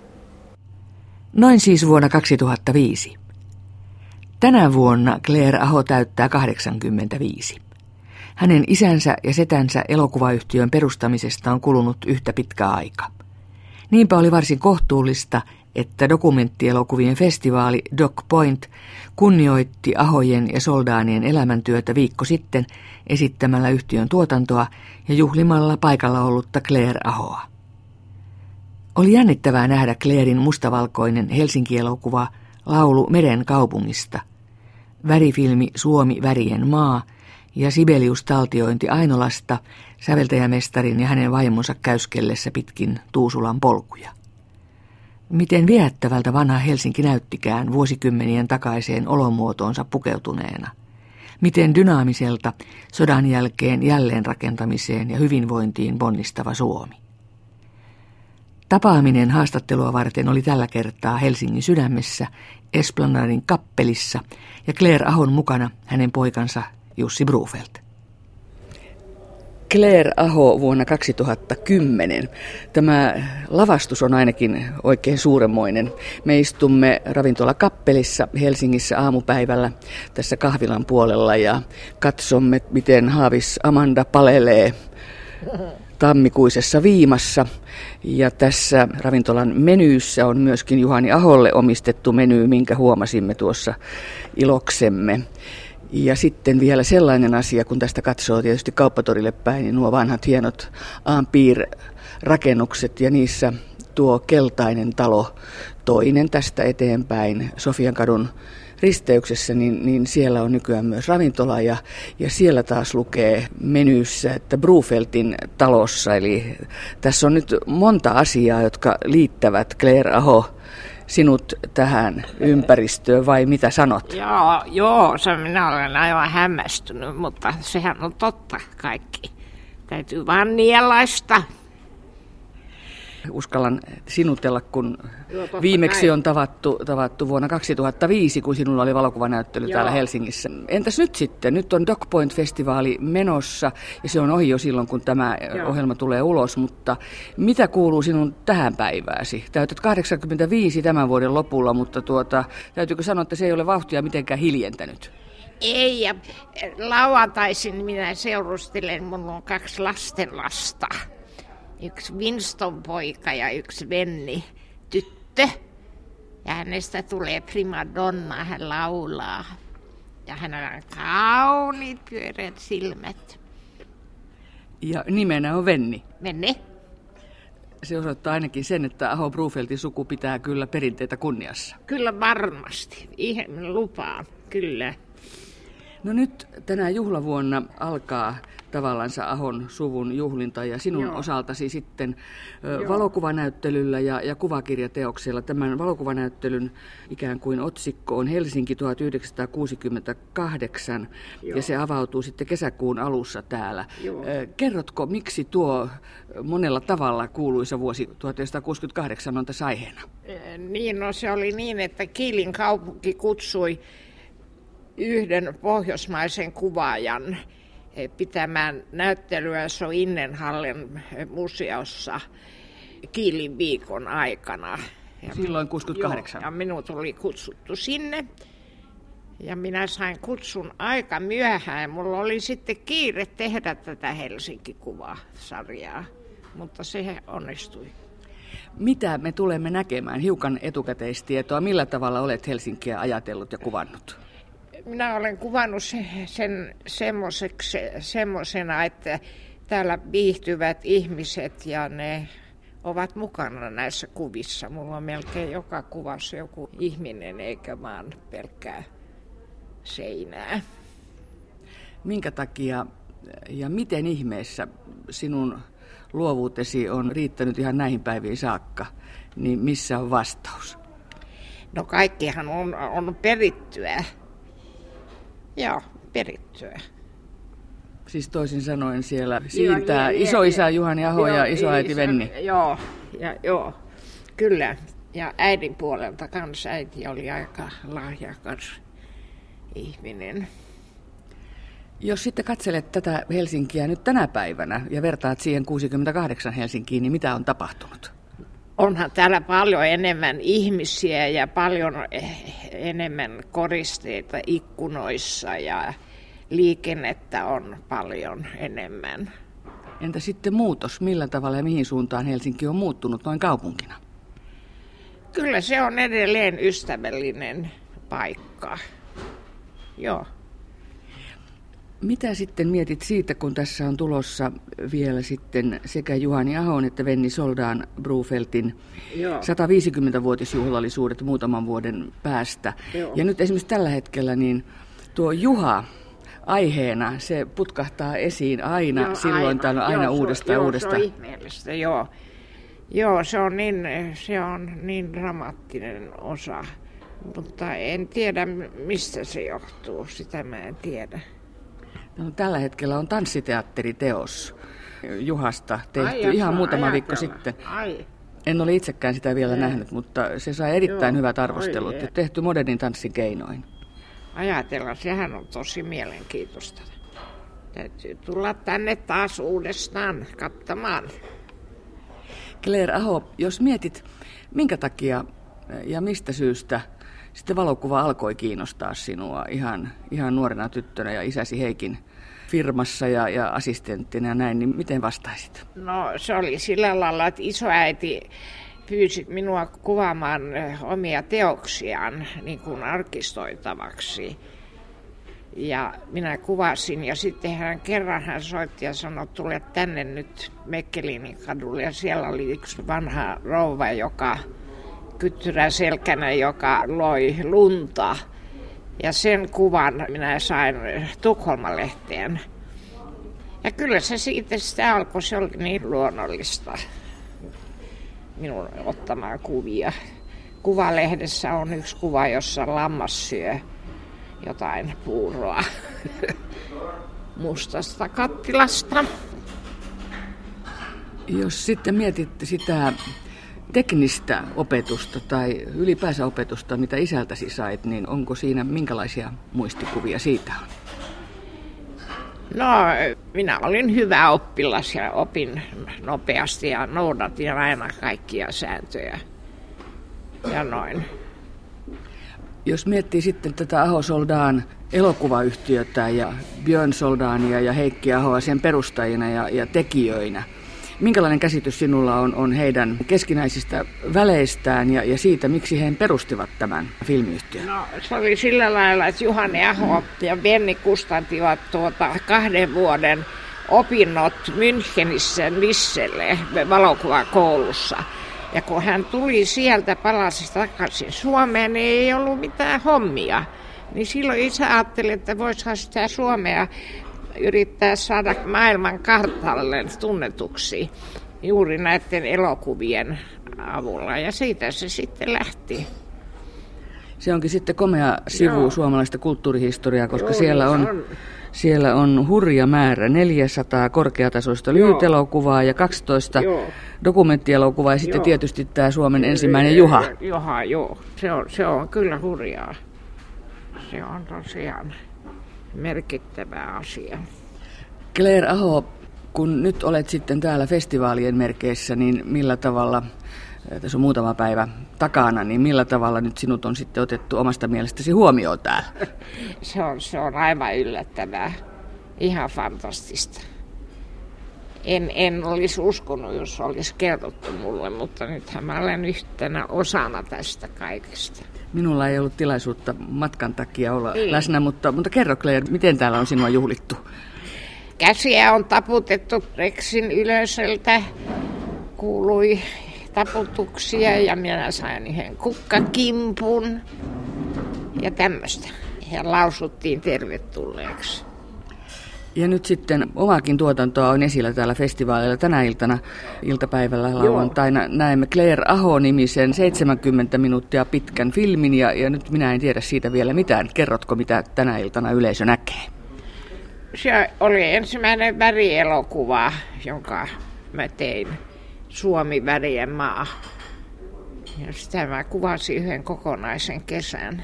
Noin siis vuonna kaksituhattaviisi. Tänä vuonna Claire Aho täyttää kahdeksankymmentäviisi. Hänen isänsä ja setänsä elokuvayhtiön perustamisesta on kulunut yhtä pitkä aika. Niinpä oli varsin kohtuullista, että dokumenttielokuvien festivaali Doc Point kunnioitti Ahojen ja Soldaanien elämäntyötä viikko sitten esittämällä yhtiön tuotantoa ja juhlimalla paikalla ollutta Claire Ahoa. Oli jännittävää nähdä Clairen mustavalkoinen Helsinki-elokuva Laulu meren kaupungista, värifilmi Suomi värien maa ja Sibelius-taltiointi Ainolasta säveltäjämestarin ja hänen vaimonsa käyskellessä pitkin Tuusulan polkuja. Miten viehättävältä vanha Helsinki näyttikään vuosikymmenien takaiseen olomuotoonsa pukeutuneena. Miten dynaamiselta sodan jälkeen jälleenrakentamiseen ja hyvinvointiin ponnistava Suomi. Tapaaminen haastattelua varten oli tällä kertaa Helsingin sydämessä, Esplanadin kappelissa ja Claire Ahon mukana hänen poikansa Jussi Brufelt. Claire Aho vuonna kaksituhattakymmenen. Tämä lavastus on ainakin oikein suuremmoinen. Me istumme ravintola Kappelissa Helsingissä aamupäivällä tässä kahvilan puolella ja katsomme, miten haavis Amanda palelee tammikuisessa viimassa. Ja tässä ravintolan menyyssä on myöskin Juhani Aholle omistettu meny, minkä huomasimme tuossa iloksemme. Ja sitten vielä sellainen asia, kun tästä katsoo tietysti Kauppatorille päin, niin nuo vanhat hienot Ampir-rakennukset ja niissä tuo keltainen talo, toinen tästä eteenpäin Sofiankadun risteyksessä, niin, niin siellä on nykyään myös ravintola ja, ja siellä taas lukee menyyssä, että Brufeltin talossa. Eli tässä on nyt monta asiaa, jotka liittävät Claire Aho sinut tähän ympäristöön, vai mitä sanot? Joo, joo, se minä olen aivan hämmästynyt, mutta sehän on totta kaikki. Täytyy vaan nielaista. uskallan sinutella, kun viimeksi on tavattu, tavattu vuonna kaksituhattaviisi, kun sinulla oli valokuvanäyttely Joo. täällä Helsingissä. Entäs nyt sitten? Nyt on Doc Point-festivaali menossa ja se on ohi jo silloin, kun tämä Joo. ohjelma tulee ulos, mutta mitä kuuluu sinun tähän päivääsi? Täytät kahdeksankymmentäviisi tämän vuoden lopulla, mutta tuota, täytyykö sanoa, että se ei ole vauhtia mitenkään hiljentänyt? Ei, ja lauantaisin minä seurustelen, minulla on kaksi lastenlasta. Yksi Winston poika ja yksi Venni tyttö. Ja hänestä tulee primadonna, hän laulaa. Ja hänellä on kauniit pyöreät silmät. Ja nimenä on Venni. Venni. Se osoittaa ainakin sen, että Aho Brofeldtin suku pitää kyllä perinteitä kunniassa. Kyllä varmasti. Ihan lupaan, kyllä. No nyt tänä juhlavuonna alkaa tavallansa Ahon suvun juhlinta ja sinun Joo. osaltasi sitten Joo. valokuvanäyttelyllä ja, ja kuvakirjateoksella. Tämän valokuvanäyttelyn ikään kuin otsikko on Helsinki tuhatyhdeksänsataakuusikymmentäkahdeksan Joo. ja se avautuu sitten kesäkuun alussa täällä. Joo. Kerrotko, miksi tuo monella tavalla kuuluisa vuosi tuhatyhdeksänsataakuusikymmentäkahdeksan on tässä aiheena? Niin, no se oli niin, että Kielin kaupunki kutsui yhden pohjoismaisen kuvaajan pitämään näyttelyä Soinnenhallen museossa Kielin viikon aikana. Silloin kuusikymmentäkahdeksan. Joo, ja minut oli kutsuttu sinne. Ja minä sain kutsun aika myöhään. Mulla oli sitten kiire tehdä tätä Helsinki-kuvasarjaa, mutta se onnistui. Mitä me tulemme näkemään? Hiukan etukäteistietoa. Millä tavalla olet Helsinkiä ajatellut ja kuvannut? Minä olen kuvannut sen semmoisena, että täällä viihtyvät ihmiset ja ne ovat mukana näissä kuvissa. Mulla on melkein joka kuvassa joku ihminen eikä vaan pelkkää seinää. Minkä takia ja miten ihmeessä sinun luovuutesi on riittänyt ihan näihin päiviin saakka, niin missä on vastaus? No kaikkihan on, on perittyä. Joo, perittyä. Siis toisin sanoen siellä siirtää isoisä Juhani Aho ja isoäiti Venni. Joo, ja, joo, kyllä. Ja äidin puolelta kans äiti oli aika lahjakas ihminen. Jos sitten katselet tätä Helsinkiä nyt tänä päivänä ja vertaat siihen kuusikymmentäkahdeksan Helsinkiin, niin mitä on tapahtunut? Onhan täällä paljon enemmän ihmisiä ja paljon enemmän koristeita ikkunoissa ja liikennettä on paljon enemmän. Entä sitten muutos? Millä tavalla ja mihin suuntaan Helsinki on muuttunut noin kaupunkina? Kyllä se on edelleen ystävällinen paikka. Joo. Mitä sitten mietit siitä, kun tässä on tulossa vielä sitten sekä Juhani Ahon että Venni Soldaan Brofeldtin sataviisikymmentävuotisjuhlallisuudet muutaman vuoden päästä. Joo. Ja nyt esimerkiksi tällä hetkellä niin tuo Juha aiheena, se putkahtaa esiin aina joo, silloin aina, aina joo, uudestaan ja uudestaan. Joo, se on ihmeellistä, joo. Joo, se on niin, se on niin dramaattinen osa, mutta en tiedä mistä se johtuu, sitä mä en tiedä. No, tällä hetkellä on tanssiteatteriteos Juhasta tehty Ai, ihan muutama ajatella. viikko sitten. Ai. En ole itsekään sitä vielä Ei. nähnyt, mutta se sai erittäin Joo, hyvät arvostelut oi, ja tehty modernin tanssin keinoin. Ajatella, sehän on tosi mielenkiintoista. Täytyy tulla tänne taas uudestaan katsomaan. Claire Aho, jos mietit, minkä takia ja mistä syystä sitten valokuva alkoi kiinnostaa sinua ihan, ihan nuorena tyttönä ja isäsi Heikin firmassa ja, ja assistenttina ja näin, niin miten vastaisit? No se oli sillä lailla, että isoäiti pyysi minua kuvaamaan omia teoksiaan niin kuin arkistoitavaksi. Ja minä kuvasin ja sitten hän kerran hän soitti ja sanoi, tule tänne nyt Mekkelinin kadulle. Ja siellä oli yksi vanha rouva, joka kyttyrä selkänä, joka loi lunta. Ja sen kuvan minä sain Tukholma-lehteen. Ja kyllä se siitä sitä alkoi, se oli niin luonnollista minun ottamaan kuvia. Kuvalehdessä on yksi kuva, jossa lammas syö jotain puuroa mustasta kattilasta. Jos sitten mietitte sitä teknistä opetusta tai ylipäänsä opetusta, mitä isältäsi sait, niin onko siinä minkälaisia muistikuvia siitä on? No, minä olin hyvä oppilas ja opin nopeasti ja noudatin aina kaikkia sääntöjä ja noin. Jos miettii sitten tätä Aho Soldaan elokuvayhtiötä ja Björn Soldania ja Heikki Ahoa sen perustajina ja, ja tekijöinä, minkälainen käsitys sinulla on, on heidän keskinäisistä väleistään ja, ja siitä, miksi he perustivat tämän filmiyhtiön? No, se oli sillä lailla, että Juhani Aho ja Benni kustantivat tuota kahden vuoden opinnot Münchenissä Lisselle valokuvakoulussa. Ja kun hän tuli sieltä, palasi takaisin Suomeen, niin ei ollut mitään hommia. Niin silloin isä ajatteli, että voisihan sitä Suomea yrittää saada maailman kartalle tunnetuksi juuri näiden elokuvien avulla. Ja siitä se sitten lähti. Se onkin sitten komea sivu Joo. suomalaista kulttuurihistoriaa, koska Joo, siellä, on, on. siellä on hurja määrä, neljäsataa korkeatasoista lyhytelokuvaa ja kaksitoista Joo. dokumenttielokuvaa ja sitten joo. tietysti tämä Suomen ensimmäinen Juha. Juha, joo. Se on, se on kyllä hurjaa. Se on tosiaan merkittävä asia. Claire Aho, kun nyt olet sitten täällä festivaalien merkeissä, niin millä tavalla, tässä on muutama päivä takana, niin millä tavalla nyt sinut on sitten otettu omasta mielestäsi huomioon täällä? Se on, se on aivan yllättävää. Ihan fantastista. En, en olisi uskonut, jos olisi kerrottu mulle, mutta nythän mä olen yhtenä osana tästä kaikesta. Minulla ei ollut tilaisuutta matkan takia olla ei. läsnä, mutta, mutta kerro Claire, miten täällä on sinua juhlittu? Käsiä on taputettu Rexin yleisöltä, kuului taputuksia ja minä sain yhden kukkakimpun ja tämmöistä. Ja lausuttiin tervetulleeksi. Ja nyt sitten omakin tuotantoa on esillä täällä festivaalilla tänä iltana iltapäivällä lauantaina. Näemme Claire Aho-nimisen seitsemänkymmentä minuuttia pitkän filmin ja, ja nyt minä en tiedä siitä vielä mitään. Kerrotko, mitä tänä iltana yleisö näkee? Se oli ensimmäinen värielokuva, jonka mä tein, Suomi värien maa. Ja sitä mä kuvasin yhden kokonaisen kesän.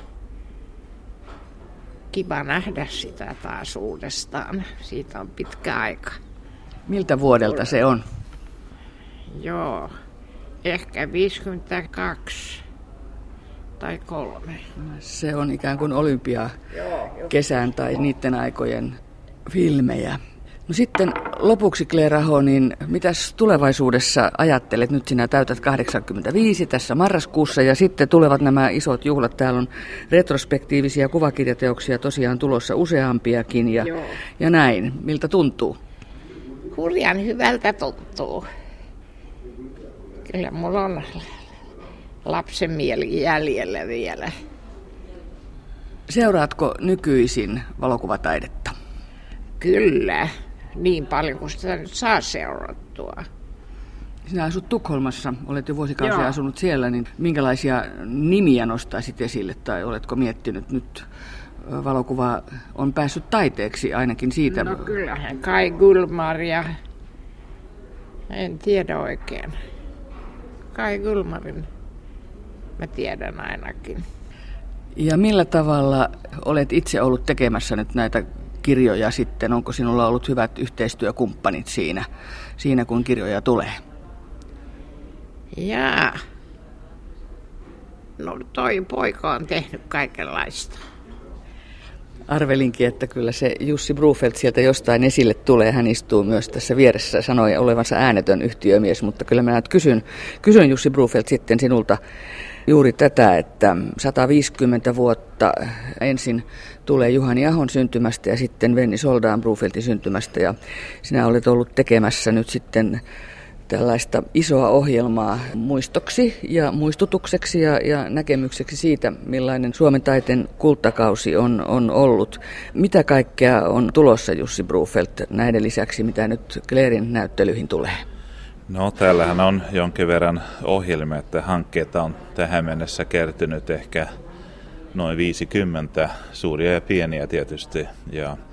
Kiva nähdä sitä taas uudestaan. Siitä on pitkä aika. Miltä vuodelta se on? Joo, ehkä viisikymmentäkaksi tai kolme. Se on ikään kuin olympia kesän tai niiden aikojen filmejä. No sitten lopuksi Claire Aho, niin mitäs tulevaisuudessa ajattelet? Nyt sinä täytät kahdeksankymmentäviisi tässä marraskuussa ja sitten tulevat nämä isot juhlat. Täällä on retrospektiivisia kuvakirjateoksia tosiaan tulossa useampiakin ja, ja näin. Miltä tuntuu? Hurjan hyvältä tuntuu. Kyllä mulla on lapsen mieli jäljellä vielä. Seuraatko nykyisin valokuvataidetta? Kyllä. Niin paljon kuin sitä nyt saa seurattua. Sinä asut Tukholmassa, olet jo vuosikausia Joo. asunut siellä, niin minkälaisia nimiä nostaisit esille tai oletko miettinyt nyt? Valokuva on päässyt taiteeksi ainakin siitä. No kyllähän Kai Gulmar ja en tiedä oikein. Kai Gulmarin mä tiedän ainakin. Ja millä tavalla olet itse ollut tekemässä nyt näitä kirjoja sitten? Onko sinulla ollut hyvät yhteistyökumppanit siinä, siinä kun kirjoja tulee? Jaa. No toi poika on tehnyt kaikenlaista. Arvelinkin, että kyllä se Jussi Brufelt sieltä jostain esille tulee. Hän istuu myös tässä vieressä, sanoi olevansa äänetön yhtiömies, mutta kyllä minä kysyn, kysyn Jussi Brufelt sitten sinulta juuri tätä, että sata viisikymmentä vuotta ensin tulee Juhani Ahon syntymästä ja sitten Venni Soldaan Brufeltin syntymästä ja sinä olet ollut tekemässä nyt sitten tällaista isoa ohjelmaa muistoksi ja muistutukseksi ja, ja näkemykseksi siitä, millainen Suomen taiteen kultakausi on, on ollut. Mitä kaikkea on tulossa, Jussi Brufelt, näiden lisäksi, mitä nyt Clairen näyttelyihin tulee? No, täällähän on jonkin verran ohjelmia, että hankkeita on tähän mennessä kertynyt ehkä noin viisikymmentä, suuria ja pieniä tietysti. Ja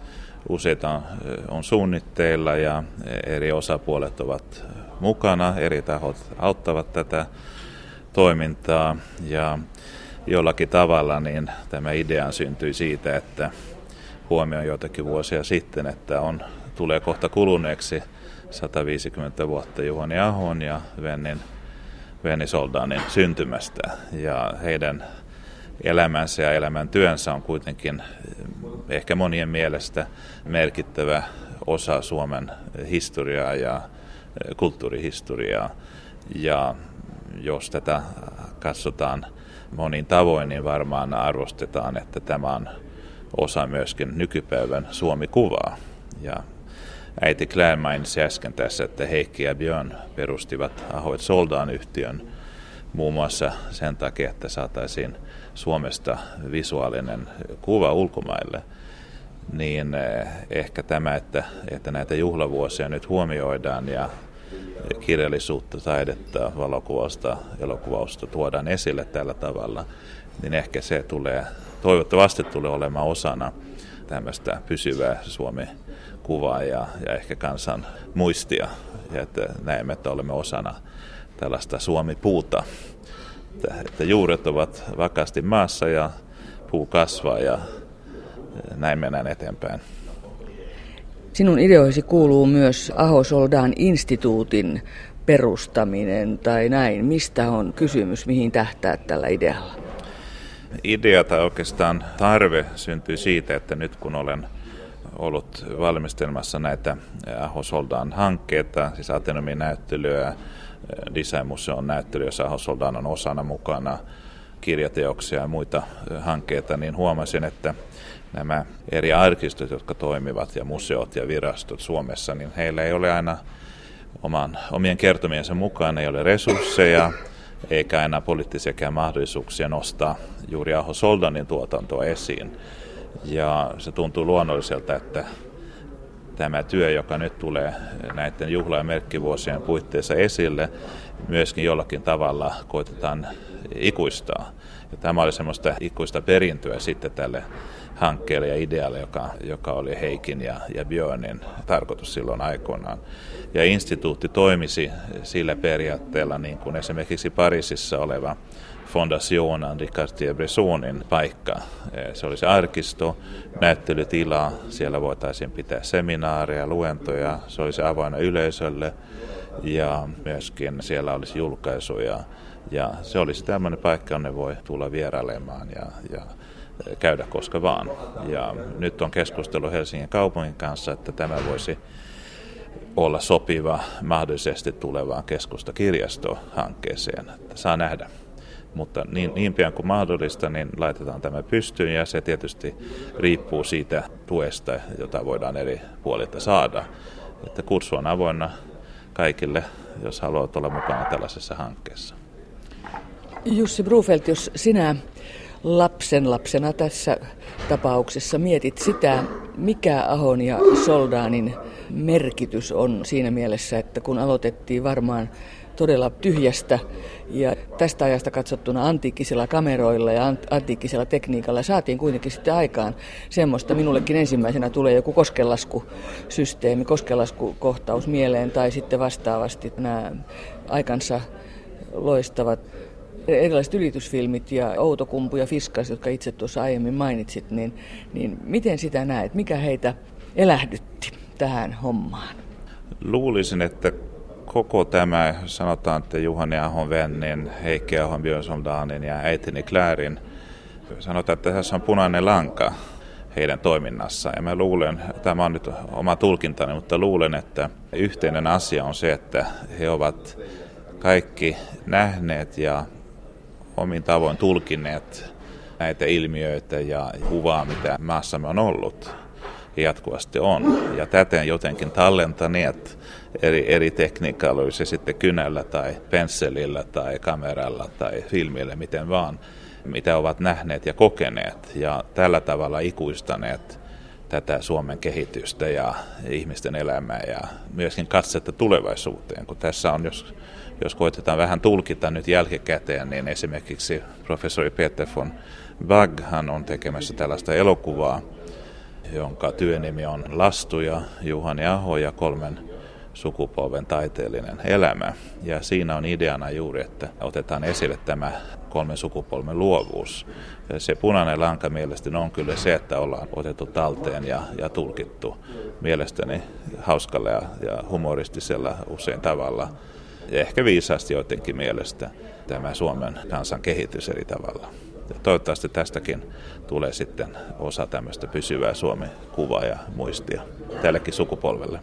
useita on suunnitteilla ja eri osapuolet ovat mukana, eri tahot auttavat tätä toimintaa ja jollakin tavalla niin tämä idea syntyi siitä, että huomioin joitakin vuosia sitten, että on, tulee kohta kuluneeksi sata viisikymmentä vuotta Juhani Ahon ja Vennin, Venni Soldanin syntymästä ja heidän elämänsä ja elämäntyönsä on kuitenkin ehkä monien mielestä merkittävä osa Suomen historiaa ja kulttuurihistoriaa. Ja jos tätä katsotaan monin tavoin, niin varmaan arvostetaan, että tämä on osa myöskin nykypäivän Suomi-kuvaa. Ja äiti Claire mainitsi äsken tässä, että Heikki ja Björn perustivat Aho et Soldan-yhtiön muun muassa sen takia, että saataisiin Suomesta visuaalinen kuva ulkomaille. Niin ehkä tämä, että, että näitä juhlavuosia nyt huomioidaan ja kirjallisuutta, taidetta, valokuvausta, elokuvausta tuodaan esille tällä tavalla, niin ehkä se tulee, toivottavasti tulee olemaan osana tämmöistä pysyvää Suomi-kuvaa ja, ja ehkä kansan muistia, ja että näemme, että olemme osana tällaista Suomi-puuta, että, että juuret ovat vakaasti maassa ja puu kasvaa ja näin mennään eteenpäin. Sinun ideoisi kuuluu myös Aho Soldan instituutin perustaminen tai näin. Mistä on kysymys, mihin tähtäät tällä idealla? Idea tai oikeastaan tarve syntyi siitä, että nyt kun olen ollut valmistelmassa näitä Aho Soldan hankkeita, siis Ateneumin näyttelyä, Design-museon näyttely, jossa Aho Soldan on osana mukana, kirjateoksia ja muita hankkeita, niin huomasin, että nämä eri arkistot, jotka toimivat ja museot ja virastot Suomessa, niin heillä ei ole aina oman, omien kertomiensa mukaan, ei ole resursseja eikä aina poliittisiakaan mahdollisuuksia nostaa juuri Aho Soldanin tuotantoa esiin. Ja se tuntuu luonnolliselta, että tämä työ, joka nyt tulee näiden juhla- ja merkkivuosien puitteissa esille, myöskin jollakin tavalla koitetaan ikuistaa. Ja tämä oli semmoista ikuista perintöä sitten tälle hankkeelle ja idealle, joka, joka oli Heikin ja, ja Björnin tarkoitus silloin aikoinaan. Ja instituutti toimisi sillä periaatteella, niin kuin esimerkiksi Pariisissa oleva Fondation Henri Cartier-Bressonin paikka. Se olisi arkisto, näyttelytila, siellä voitaisiin pitää seminaareja, luentoja, se olisi avoinna yleisölle ja myöskin siellä olisi julkaisuja. Ja se olisi tämmöinen paikka, jonne voi tulla vierailemaan ja, ja käydä koska vaan. Ja nyt on keskustelu Helsingin kaupungin kanssa, että tämä voisi olla sopiva mahdollisesti tulevaan keskustakirjastohankkeeseen. Saa nähdä. Mutta niin, niin pian kuin mahdollista, niin laitetaan tämä pystyyn ja se tietysti riippuu siitä tuesta, jota voidaan eri puolilta saada. Että kurssi on avoinna kaikille, jos haluat olla mukana tällaisessa hankkeessa. Jussi Brufelt, jos sinä lapsen lapsena tässä tapauksessa mietit sitä, mikä Ahon ja Soldanin merkitys on siinä mielessä, että kun aloitettiin varmaan todella tyhjästä ja tästä ajasta katsottuna antiikkisilla kameroilla ja antiikkisella tekniikalla saatiin kuitenkin sitten aikaan semmoista. Minullekin ensimmäisenä tulee joku koskenlaskusysteemi, koskenlaskukohtaus mieleen tai sitten vastaavasti nämä aikansa loistavat erilaiset ylitysfilmit ja Outokumpu ja Fiskas, jotka itse tuossa aiemmin mainitsit, niin, niin miten sitä näet? Mikä heitä elähdytti tähän hommaan? Luulisin, että koko tämä, sanotaan, että Juhani Ahon Vennin, Heikki Ahon Björn Soldanin ja äitini Clairen, sanotaan, että tässä on punainen lanka heidän toiminnassa. Ja mä luulen, tämä on nyt oma tulkintani, mutta luulen, että yhteinen asia on se, että he ovat kaikki nähneet ja omin tavoin tulkineet näitä ilmiöitä ja kuvaa, mitä maassamme on ollut ja jatkuvasti on. Ja täten jotenkin tallentaneet eri, eri tekniikalla, oli se sitten kynällä tai pensselillä tai kameralla tai filmillä, miten vaan, mitä ovat nähneet ja kokeneet. Ja tällä tavalla ikuistaneet tätä Suomen kehitystä ja ihmisten elämää ja myöskin katsetta tulevaisuuteen, kun tässä on, jos Jos koitetaan vähän tulkita nyt jälkikäteen, niin esimerkiksi professori Peter von Bagg, hän on tekemässä tällaista elokuvaa, jonka työnimi on Lastu ja Juhani Aho ja kolmen sukupolven taiteellinen elämä. Ja siinä on ideana juuri, että otetaan esille tämä kolmen sukupolven luovuus. Ja se punainen lanka mielestäni on kyllä se, että ollaan otettu talteen ja, ja tulkittu mielestäni hauskalla ja, ja humoristisella usein tavalla. Ja ehkä viisaasti joidenkin mielestä tämä Suomen kansan kehitys eri tavalla. Ja toivottavasti tästäkin tulee sitten osa tämmöistä pysyvää Suomi-kuvaa ja muistia tällekin sukupolvelle.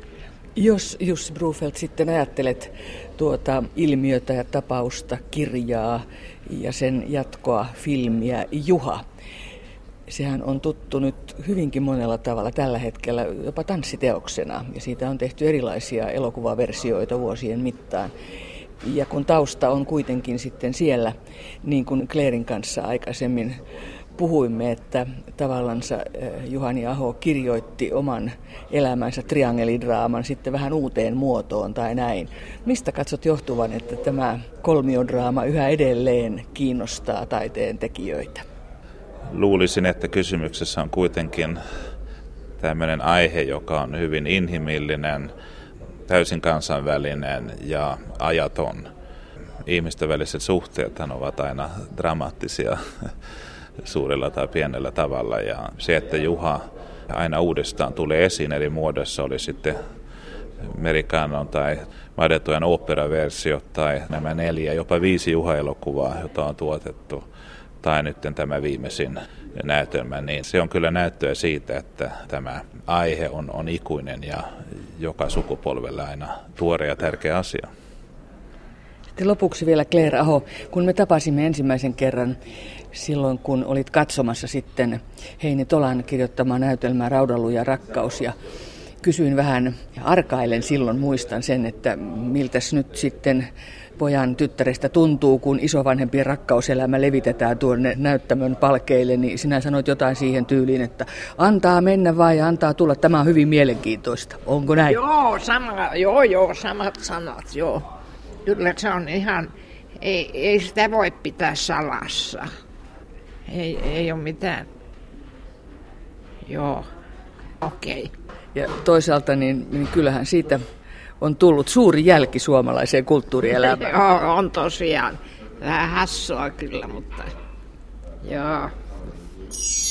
Jos Jussi Brofeldt sitten ajattelet tuota ilmiötä ja tapausta, kirjaa ja sen jatkoa, filmiä Juha. Sehän on tuttu nyt hyvinkin monella tavalla tällä hetkellä jopa tanssiteoksena ja siitä on tehty erilaisia elokuvaversioita vuosien mittaan. Ja kun tausta on kuitenkin sitten siellä, niin kuin Clairen kanssa aikaisemmin puhuimme, että tavallansa Juhani Aho kirjoitti oman elämänsä triangelidraaman sitten vähän uuteen muotoon tai näin. Mistä katsot johtuvan, että tämä kolmiodraama yhä edelleen kiinnostaa taiteen tekijöitä? Luulisin, että kysymyksessä on kuitenkin tämmöinen aihe, joka on hyvin inhimillinen, täysin kansainvälinen ja ajaton. Ihmisten väliset suhteethan ovat aina dramaattisia suurella tai pienellä tavalla. Ja se, että Juha aina uudestaan tulee esiin eri muodossa, oli sitten Merikanon tai Madetojan oopperaversiot tai nämä neljä, jopa viisi Juha-elokuvaa, jota on tuotettu, tai nyt tämä viimeisin näytelmä, niin se on kyllä näyttöä siitä, että tämä aihe on, on ikuinen ja joka sukupolvella aina tuore ja tärkeä asia. Sitten lopuksi vielä Claire Aho, kun me tapasimme ensimmäisen kerran silloin, kun olit katsomassa sitten Heini Tolan kirjoittamaa näytelmää Raudanluja rakkaus ja kysyin vähän ja arkailen silloin, muistan sen, että miltäs nyt sitten pojan tyttärestä tuntuu, kun isovanhempien rakkauselämä levitetään tuonne näyttämön palkeille, niin sinä sanoit jotain siihen tyyliin, että antaa mennä vai antaa tulla. Tämä on hyvin mielenkiintoista. Onko näin? Joo, sama, joo, joo, samat sanat, joo. Kyllä se on ihan, ei, ei sitä voi pitää salassa. Ei, ei ole mitään. Joo, okei. Okay. Ja toisaalta niin, niin kyllähän siitä on tullut suuri jälki suomalaiseen kulttuurielämään. Joo, on tosiaan. Vähän hassua kyllä, mutta joo.